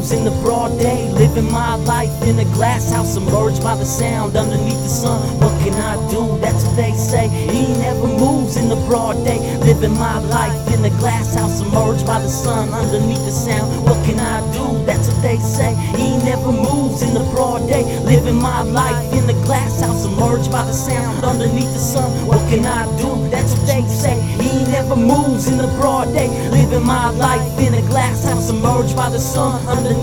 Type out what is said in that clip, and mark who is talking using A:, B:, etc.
A: In the broad day, living my life in a glass house, emerged by the sound underneath the sun. What can I do? That's what they say. He never moves in the broad day, living my life in a glass house, emerged by the sun underneath the sound. What can I do? That's what they say. He never moves in the broad day, living my life in a glass house, emerged by the sound underneath the sun. What can I do? That's what they say. He never moves in the broad day, living my life in a glass house, emerged by the sun underneath